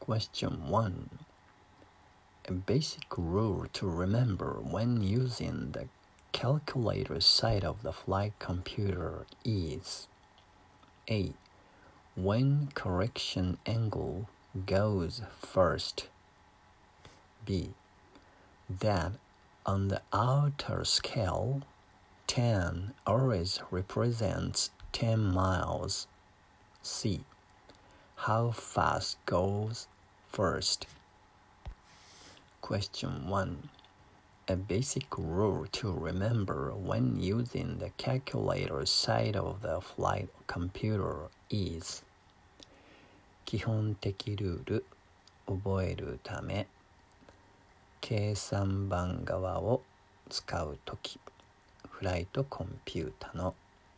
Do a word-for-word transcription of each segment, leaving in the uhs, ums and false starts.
Question one. A basic rule to remember when using the calculator side of the flight computer is A. When correction angle goes first. B. That on the outer scale, ten always represents ten miles. C. How fast goes first. Question one. A basic rule to remember when using the calculator side of the flight computer is 基本的ルール覚えるため計算板側を使うときフライトコンピュータの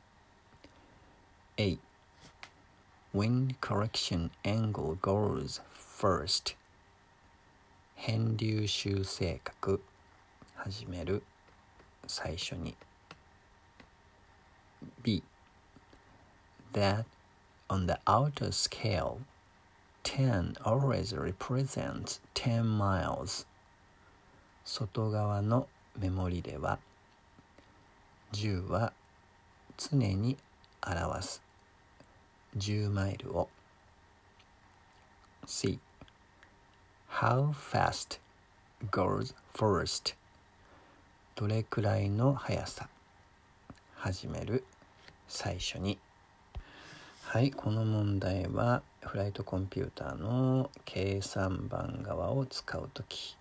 A. When correction angle goes first 変流修正角始める最初に B. That on the outer scale ten always represents ten miles 外側のメモリではじゅうは常に表すじゅうマイルを C. How fast goes first どれくらいの速さ始める最初にはい、この問題はフライトコンピューターの計算板側を使うとき、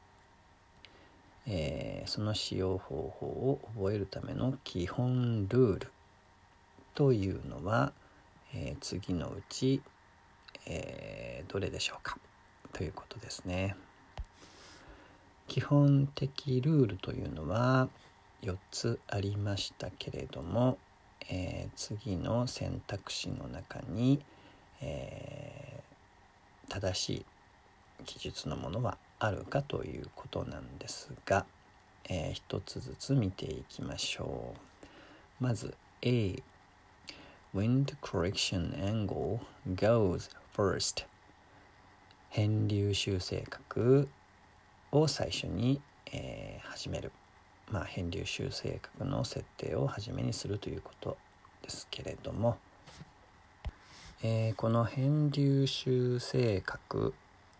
えー、その使用方法を覚えるための基本ルールというのは、えー、次のうち、えー、どれでしょうかということですね。基本的ルールというのはよっつありましたけれども、えー、次の選択肢の中に、えー、正しい記述のものはあるかということなんですが、えー、一つずつ見ていきましょう。まず A. When the correction angle goes first 変流修正角を最初に、えー、始めるまあ、変流修正角の設定を初めにするということですけれども、えー、この変流修正角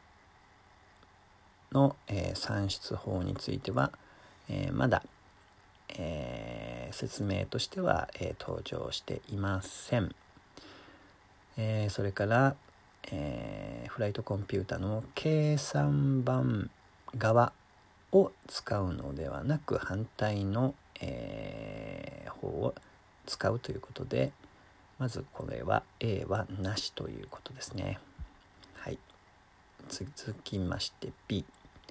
の、えー、算出法については、えー、まだ、えー、説明としては、えー、登場していません。えー、それから、えー、フライトコンピュータの計算板側を使うのではなく反対の、えー、方を使うということで、まずこれは A はなしということですね。はい。続きまして B.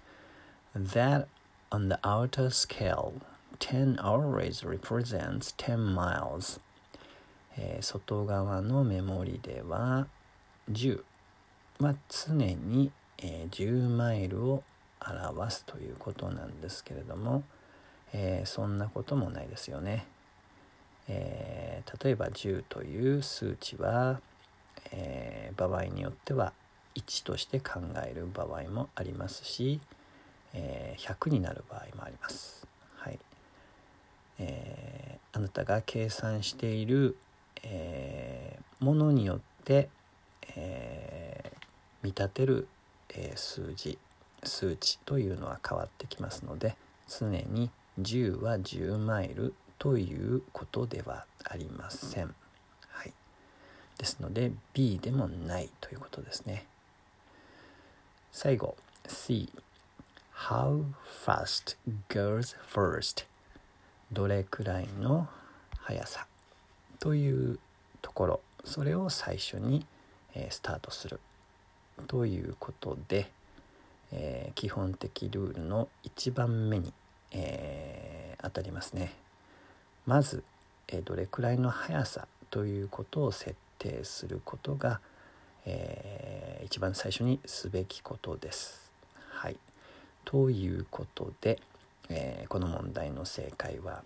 That on the outer scale, ten always represents ten miles. えー、外側のメモリではじゅうは常に、えー、じゅうマイルを表すということなんですけれども、えー、そんなこともないですよね。えー、例えばじゅうという数値は、えー、場合によってはいちとして考える場合もありますし、えー、ひゃくになる場合もあります。はい。えー、あなたが計算している、えー、ものによって、えー、見立てる、えー、数字数値というのは変わってきますので、常にじゅうはじゅうマイルということではありません。はい。ですので B でもないということですね。最後 C. How fast goes first どれくらいの速さというところ、それを最初に、えー、スタートするということで、えー、基本的ルールのいちばんめに、えー、当たりますね。まず、えー、どれくらいの速さということを設定することが、えー、一番最初にすべきことです。はい。ということで、えー、この問題の正解は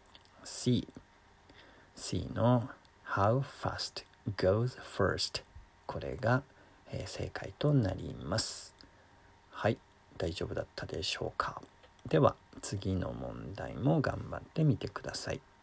C。C の How fast goes first これが、えー、正解となります。 大丈夫だったでしょうか。では次の問題も頑張ってみてください。